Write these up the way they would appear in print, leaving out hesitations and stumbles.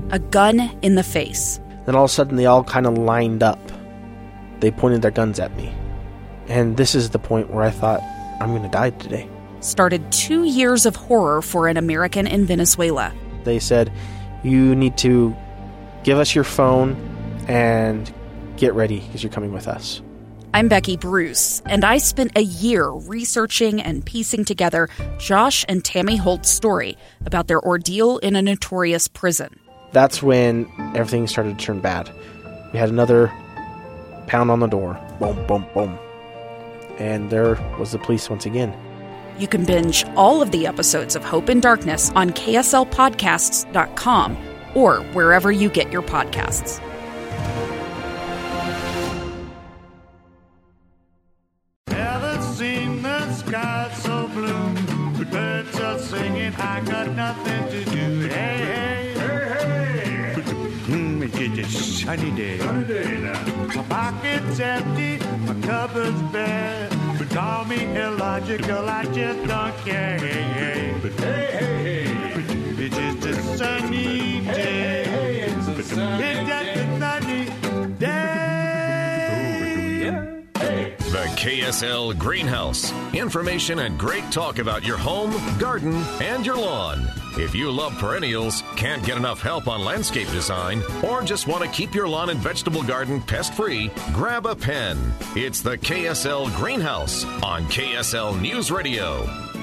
a gun in the face. Then all of a sudden, they all kind of lined up. They pointed their guns at me. And this is the point where I thought, I'm going to die today. Started 2 years of horror for an American in Venezuela. They said, you need to give us your phone and get ready because you're coming with us. I'm Becky Bruce, and I spent a year researching and piecing together Josh and Tammy Holt's story about their ordeal in a notorious prison. That's when everything started to turn bad. We had another pound on the door. Boom, boom, boom. And there was the police once again. You can binge all of the episodes of Hope in Darkness on KSLpodcasts.com or wherever you get your podcasts. Never seen the sky so blue. Birds are singing, I got nothing to do. Hey, hey, hey, hey. It's a sunny day. My pocket's empty, my cupboard's bare. But call me illogical, I just don't care. Hey, hey, hey, hey, hey. It's just a sunny day. It's just a sunny day. The KSL Greenhouse. Information and great talk about your home, garden, and your lawn. If you love perennials, can't get enough help on landscape design, or just want to keep your lawn and vegetable garden pest-free, grab a pen. It's the KSL Greenhouse on KSL News Radio.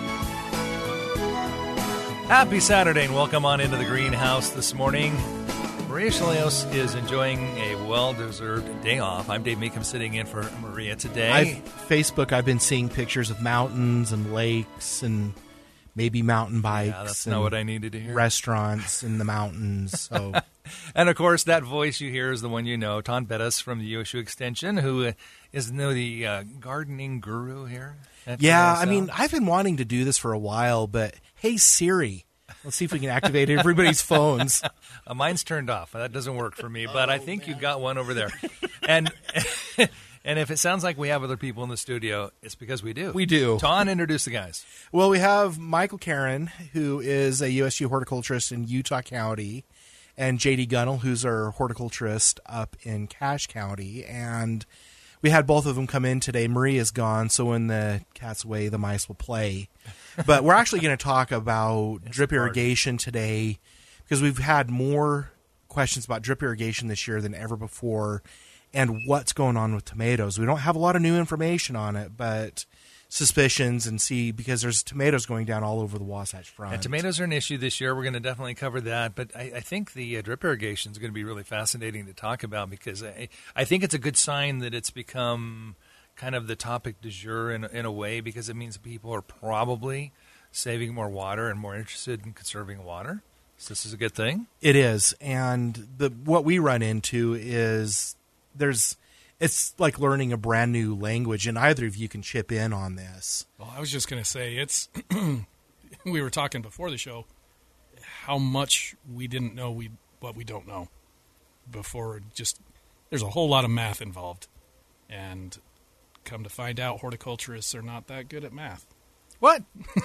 Happy Saturday and welcome on into the greenhouse this morning. Maria Chalios is enjoying a well-deserved day off. I'm Dave Meekum sitting in for Maria today. I've been seeing pictures of mountains and lakes and maybe mountain bikes. Yeah, that's not what I needed to hear. Restaurants in the mountains. So, and of course, that voice you hear is the one you know, Ton Bettis from the USU Extension, who is the gardening guru here. Yeah, I mean, I've been wanting to do this for a while, but hey, Siri. Let's see if we can activate everybody's phones. Mine's turned off. That doesn't work for me, but I think you got one over there. And and if it sounds like we have other people in the studio, it's because we do. We do. Ton, introduce the guys. Well, we have Michael Karen, who is a USU horticulturist in Utah County, and J.D. Gunnell, who's our horticulturist up in Cache County. And we had both of them come in today. Maria's gone, so when the cat's away, the mice will play. But we're actually going to talk about drip irrigation today because we've had more questions about drip irrigation this year than ever before and what's going on with tomatoes. We don't have a lot of new information on it, but suspicions and see because there's tomatoes going down all over the Wasatch Front. And tomatoes are an issue this year. We're going to definitely cover that. But I think the drip irrigation is going to be really fascinating to talk about because I think it's a good sign that it's become kind of the topic du jour in a way because it means people are probably saving more water and more interested in conserving water. So this is a good thing. It is. And what we run into is it's like learning a brand new language, and either of you can chip in on this. Well, I was just going to say, it's we were talking before the show how much we didn't know what we don't know before. Just there's a whole lot of math involved, and come to find out, horticulturists are not that good at math. What?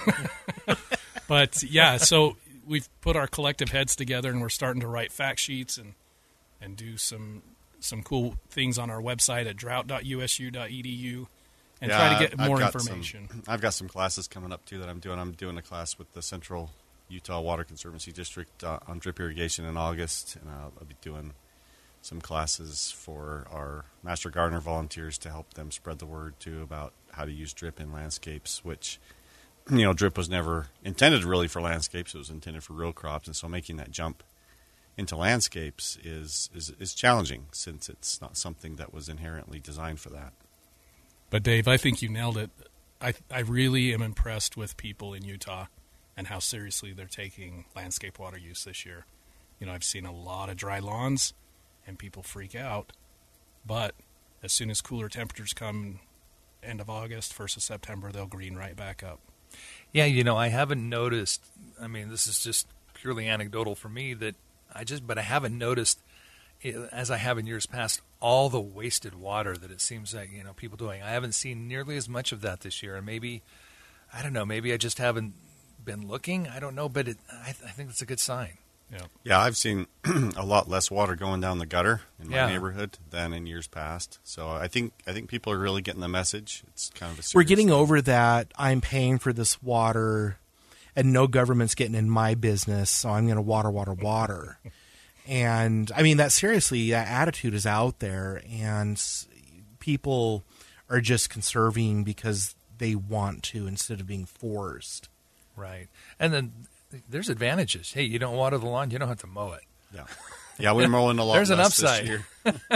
But yeah, so we've put our collective heads together, and we're starting to write fact sheets and do some cool things on our website at drought.usu.edu and try to get more information. I've got some classes coming up, too, that I'm doing. I'm doing a class with the Central Utah Water Conservancy District on drip irrigation in August, and I'll be doing some classes for our Master Gardener volunteers to help them spread the word, too, about how to use drip in landscapes, which, drip was never intended really for landscapes. It was intended for row crops, and so making that jump into landscapes is challenging since it's not something that was inherently designed for that. But Dave, I think you nailed it. I really am impressed with people in Utah and how seriously they're taking landscape water use this year. I've seen a lot of dry lawns and people freak out, but as soon as cooler temperatures come end of August, 1st of September, they'll green right back up. Yeah, I haven't noticed, this is just purely anecdotal for me but I haven't noticed, as I have in years past, all the wasted water that it seems like, people doing. I haven't seen nearly as much of that this year. And maybe, I don't know, maybe I just haven't been looking. I don't know, but I think it's a good sign. Yeah, I've seen a lot less water going down the gutter in my Yeah. neighborhood than in years past. So I think people are really getting the message. It's kind of a serious We're getting thing. over that I'm paying for this water and no government's getting in my business, so I'm going to water. And I mean, that attitude is out there, and people are just conserving because they want to instead of being forced. Right. And then there's advantages. Hey, you don't water the lawn, you don't have to mow it. Yeah, we're mowing a lot There's an less this upside. year.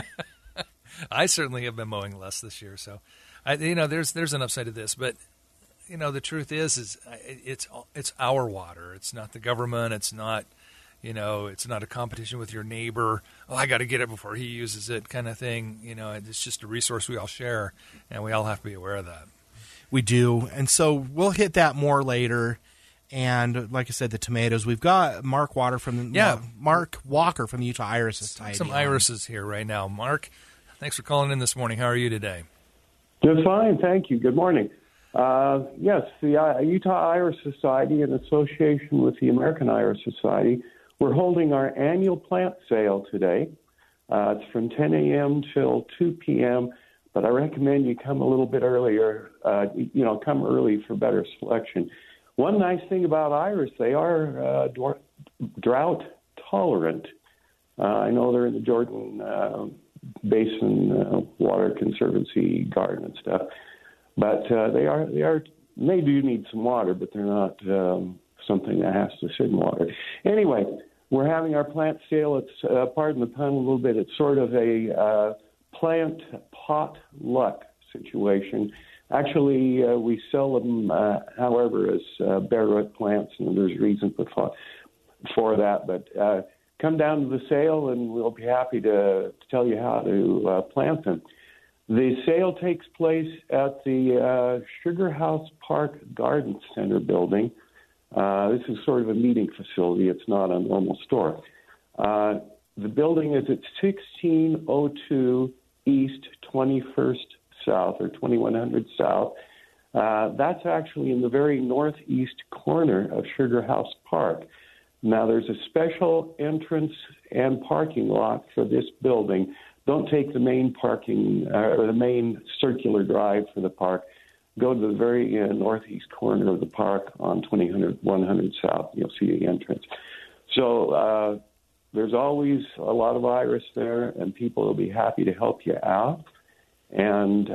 I certainly have been mowing less this year, so there's an upside to this. But the truth is it's our water. It's not the government. It's not it's not a competition with your neighbor. Oh, I got to get it before he uses it, kind of thing. It's just a resource we all share, and we all have to be aware of that. We do, and so we'll hit that more later. And like I said, the tomatoes. We've got Mark Walker from the Utah Iris Society. Some irises here right now. Mark, thanks for calling in this morning. How are you today? Just fine, thank you. Good morning. Yes, the Utah Iris Society, in association with the American Iris Society, we're holding our annual plant sale today. It's from 10 a.m. till 2 p.m., but I recommend you come a little bit earlier. Come early for better selection. One nice thing about iris, they are drought tolerant. I know they're in the Jordan Basin Water Conservancy garden and stuff, but they do need some water, but they're not something that has to sit in water. Anyway, we're having our plant sale. It's pardon the pun a little bit. It's sort of a plant potluck situation. Actually, we sell them, however, as bare root plants, and there's reason for that. But come down to the sale, and we'll be happy to tell you how to plant them. The sale takes place at the Sugar House Park Garden Center building. This is sort of a meeting facility. It's not a normal store. The building is at 1602 East 21st South, or 2100 South. That's actually in the very northeast corner of Sugar House Park. Now, there's a special entrance and parking lot for this building. Don't take the main parking or the main circular drive for the park. Go to the very northeast corner of the park on 100 South. You'll see the entrance. So there's always a lot of iris there, and people will be happy to help you out. And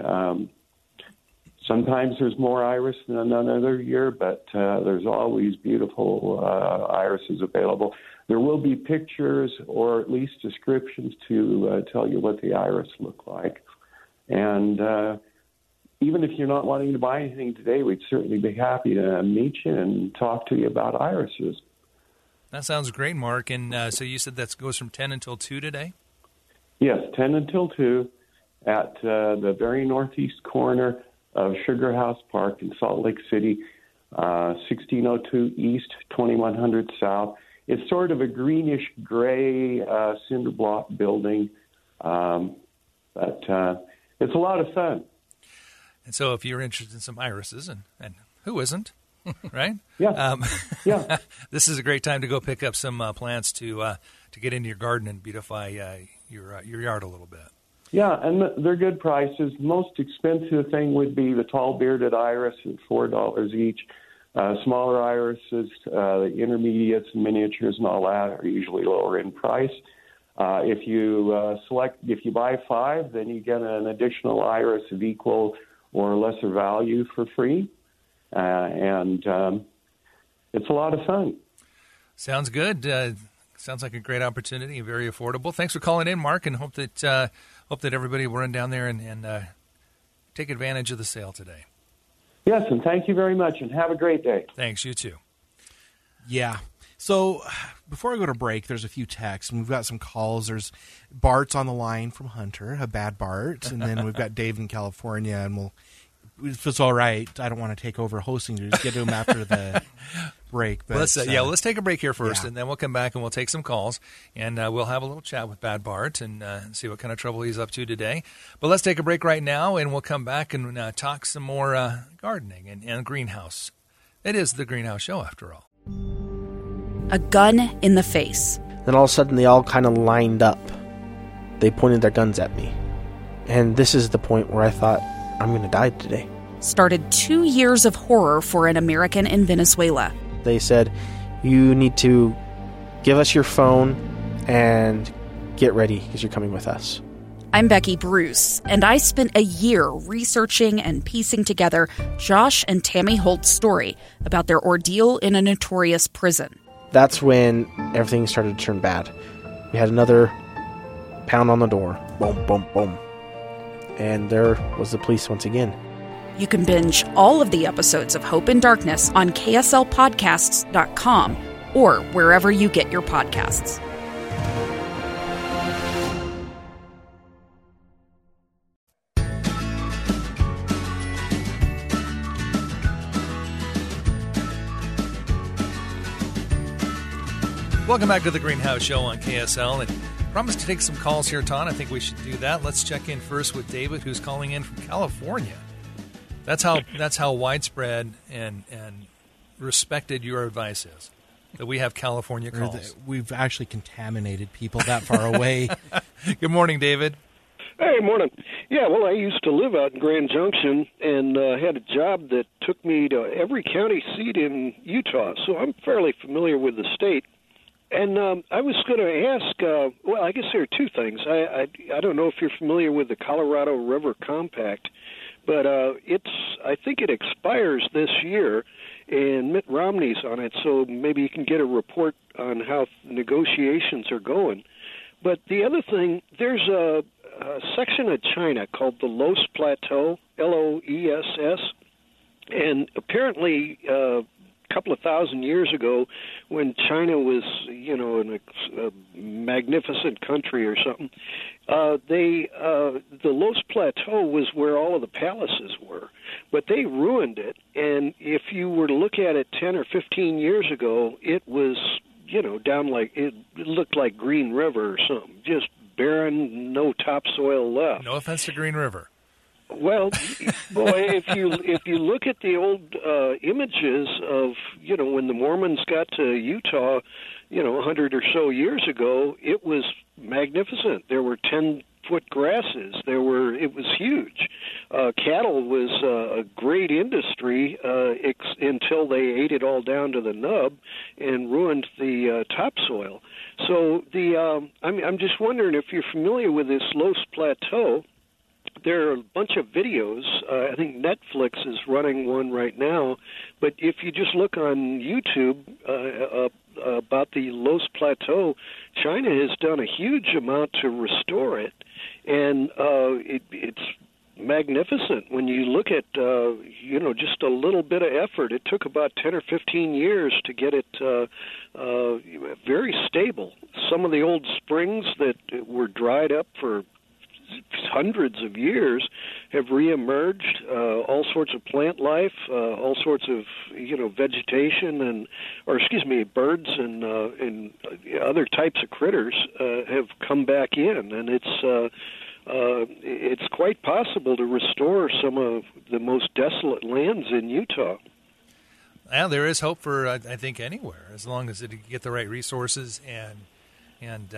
sometimes there's more iris than another year, but there's always beautiful irises available. There will be pictures or at least descriptions to tell you what the iris look like. And even if you're not wanting to buy anything today, we'd certainly be happy to meet you and talk to you about irises. That sounds great, Mark. And so you said that goes from 10 until 2 today? Yes, 10 until 2 at the very northeast corner of Sugar House Park in Salt Lake City, 1602 East, 2100 South. It's sort of a greenish-gray cinder block building, but it's a lot of fun. And so if you're interested in some irises, and who isn't, right? Yeah. Yeah. This is a great time to go pick up some plants to get into your garden and beautify your yard a little bit. Yeah, and they're good prices. Most expensive thing would be the tall bearded iris at $4 each. Smaller irises, the intermediates and miniatures and all that are usually lower in price. If you buy 5, then you get an additional iris of equal or lesser value for free. And it's a lot of fun. Sounds good. Sounds like a great opportunity, very affordable. Thanks for calling in, Mark, and hope that everybody will run down there and take advantage of the sale today. Yes, and thank you very much, and have a great day. Thanks, you too. Yeah. So before I go to break, there's a few texts, and we've got some calls. There's Bart's on the line from Hunter, a bad Bart, and then we've got Dave in California, and if it's all right, I don't want to take over hosting. Just get to him after the break. But let's take a break here first, yeah. and then we'll come back and we'll take some calls, and we'll have a little chat with Bad Bart and see what kind of trouble he's up to today. But let's take a break right now, and we'll come back and talk some more gardening and greenhouse. It is the Greenhouse Show, after all. a gun in the face. Then all of a sudden, they all kind of lined up. They pointed their guns at me. And this is the point where I thought, I'm going to die today. Started 2 years of horror for an American in Venezuela. They said, you need to give us your phone and get ready because you're coming with us. I'm Becky Bruce, and I spent a year researching and piecing together Josh and Tammy Holt's story about their ordeal in a notorious prison. That's when everything started to turn bad. We had another pound on the door. Boom, boom, boom. And there was the police once again. You can binge all of the episodes of Hope in Darkness on KSLpodcasts.com or wherever you get your podcasts. Welcome back to the Greenhouse Show on KSL. And promised to take some calls here, Ton. I think we should do that. Let's check in first with David, who's calling in from California. That's how widespread and respected your advice is, that we have California calls. We've actually contaminated people that far away. Good morning, David. Hey, morning. Yeah, well, I used to live out in Grand Junction and had a job that took me to every county seat in Utah, so I'm fairly familiar with the state. And I was going to ask, well, I guess there are two things. I don't know if you're familiar with the Colorado River Compact, but I think it expires this year, and Mitt Romney's on it, so maybe you can get a report on how negotiations are going. But the other thing, there's a section of China called the Loess Plateau, Loess, and apparently couple of thousand years ago, when China was, in a magnificent country or something, the Loess Plateau was where all of the palaces were, but they ruined it. And if you were to look at it 10 or 15 years ago, it was, down like it looked like Green River or something, just barren, no topsoil left. No offense to Green River. Well, boy, if you look at the old images of, when the Mormons got to Utah, 100 or so years ago, it was magnificent. There were 10-foot grasses. It was huge. Cattle was a great industry until they ate it all down to the nub and ruined the topsoil. So I'm just wondering if you're familiar with this Loess Plateau. There are a bunch of videos. I think Netflix is running one right now. But if you just look on YouTube about the Loess Plateau, China has done a huge amount to restore it. And it's magnificent when you look at, just a little bit of effort. It took about 10 or 15 years to get it very stable. Some of the old springs that were dried up for hundreds of years have reemerged. All sorts of plant life, all sorts of vegetation birds and other types of critters have come back in, and it's quite possible to restore some of the most desolate lands in Utah. Yeah, there is hope for I think anywhere, as long as it get the right resources and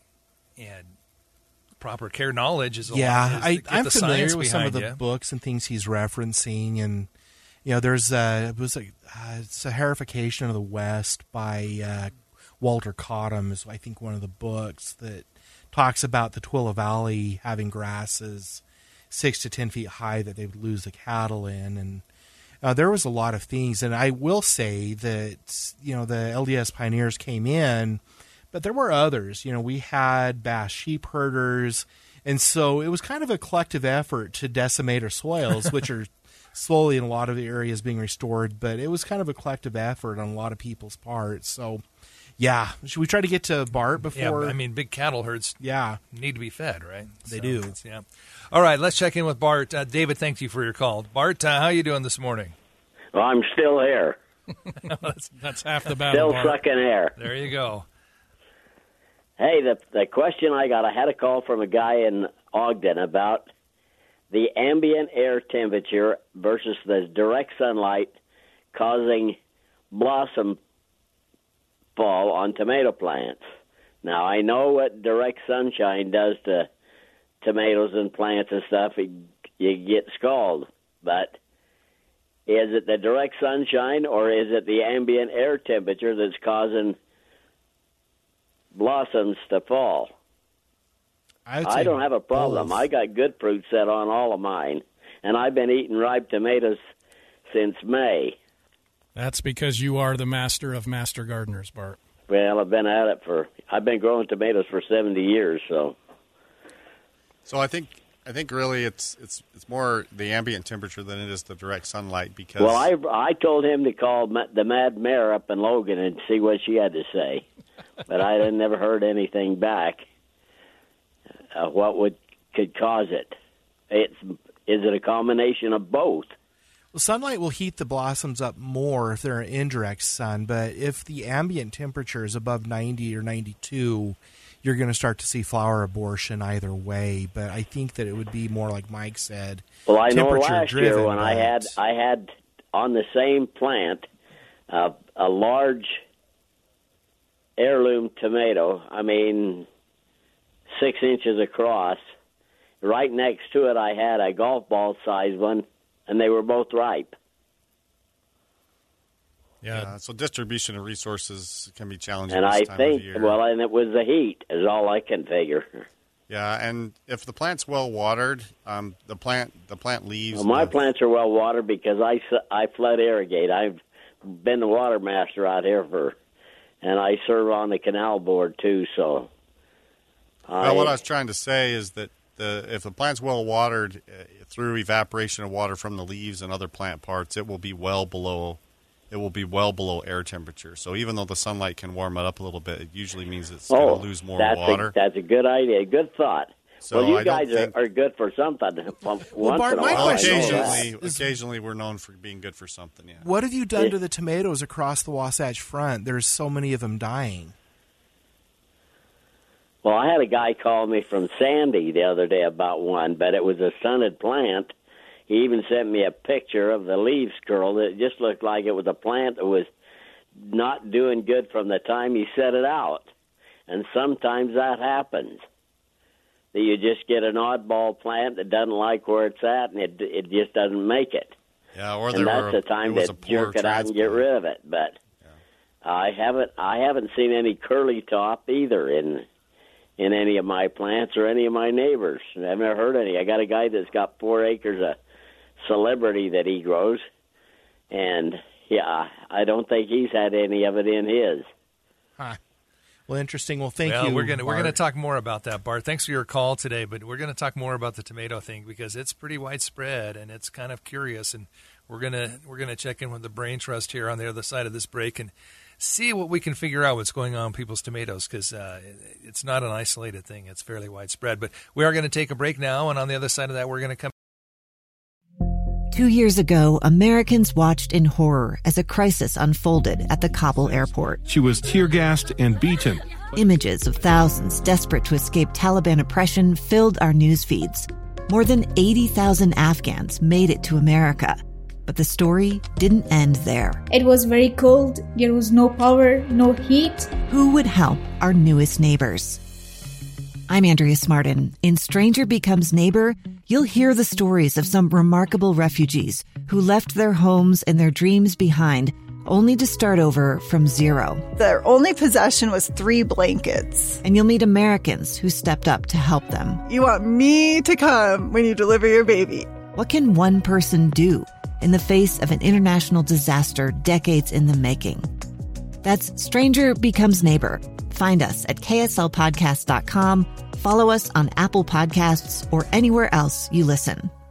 proper care knowledge. I'm familiar with some of the books and things he's referencing, and there's it was a Saharification of the West by Walter Cottam is I think one of the books that talks about the Twila Valley having grasses 6 to 10 feet high that they would lose the cattle in, and there was a lot of things. And I will say that the LDS pioneers came in. But there were others. We had Bass sheep herders, and so it was kind of a collective effort to decimate our soils, which are slowly in a lot of the areas being restored. But it was kind of a collective effort on a lot of people's parts. So, yeah, should we try to get to Bart before? Yeah, big cattle herds. Yeah, need to be fed, right? They do. Yeah. All right, let's check in with Bart. David, thank you for your call. Bart, how you doing this morning? Well, I'm still here. that's half the battle. Still sucking air. There you go. Hey, the question I got, I had a call from a guy in Ogden about the ambient air temperature versus the direct sunlight causing blossom fall on tomato plants. Now, I know what direct sunshine does to tomatoes and plants and stuff. You get scald. But is it the direct sunshine or is it the ambient air temperature that's causing blossoms to fall? I don't have a problem. both. I got good fruit set on all of mine, and I've been eating ripe tomatoes since May. That's because you are the master of master gardeners, Bart. Well, I've been growing tomatoes for 70 years, so. So I think really it's more the ambient temperature than it is the direct sunlight because. Well, I told him to call the Mad Mare up in Logan and see what she had to say, but I never heard anything back. What could cause it? Is it a combination of both? Well, sunlight will heat the blossoms up more if they're in indirect sun, but if the ambient temperature is above 90 or 92, you're going to start to see flower abortion either way. But I think that it would be more like Mike said. Well, I know last temperature-driven, year when I had on the same plant a large heirloom tomato. I mean, 6 inches across. Right next to it, I had a golf ball size one, and they were both ripe. Yeah, so distribution of resources can be challenging And this I time think, of year. well, and it was the heat is all I can figure. Yeah, and if the plant's well watered, the plant leaves. Well, my plants are well watered because I flood irrigate. I've been the water master out here and I serve on the canal board too. So, well, what I was trying to say is that if the plant's well watered through evaporation of water from the leaves and other plant parts, it will be well below air temperature. So even though the sunlight can warm it up a little bit, it usually means it's going to lose more water. That's a good idea, good thought. So well, you guys are good for something. Once Bart, in a my while, question occasionally we're known for being good for something. Yeah. What have you done to the tomatoes across the Wasatch Front? There's so many of them dying. Well, I had a guy call me from Sandy the other day about one, but it was a stunted plant. He even sent me a picture of the leaves curled. It just looked like it was a plant that was not doing good from the time he set it out. And sometimes that happens. That you just get an oddball plant that doesn't like where it's at, and it just doesn't make it. Yeah, or and that's the time to jerk it out and get rid of it. But I haven't seen any curly top either in any of my plants or any of my neighbors. I've never heard any. I got a guy that's got 4 acres of celebrity that he grows, and I don't think he's had any of it in his. Huh. Well, interesting. Well, thank you. We're gonna talk more about that, Bart. Thanks for your call today, but we're gonna talk more about the tomato thing because it's pretty widespread and it's kind of curious, and we're gonna check in with the Brain Trust here on the other side of this break and see what we can figure out what's going on with people's tomatoes because it's not an isolated thing. It's fairly widespread. But we are going to take a break now, and on the other side of that, we're going to come. 2 years ago, Americans watched in horror as a crisis unfolded at the Kabul airport. She was tear-gassed and beaten. Images of thousands desperate to escape Taliban oppression filled our news feeds. More than 80,000 Afghans made it to America. But the story didn't end there. It was very cold. There was no power, no heat. Who would help our newest neighbors? I'm Andrea Smartin. In Stranger Becomes Neighbor, you'll hear the stories of some remarkable refugees who left their homes and their dreams behind, only to start over from zero. Their only possession was 3 blankets. And you'll meet Americans who stepped up to help them. You want me to come when you deliver your baby. What can one person do in the face of an international disaster decades in the making? That's Stranger Becomes Neighbor. Find us at kslpodcast.com. Follow us on Apple Podcasts or anywhere else you listen.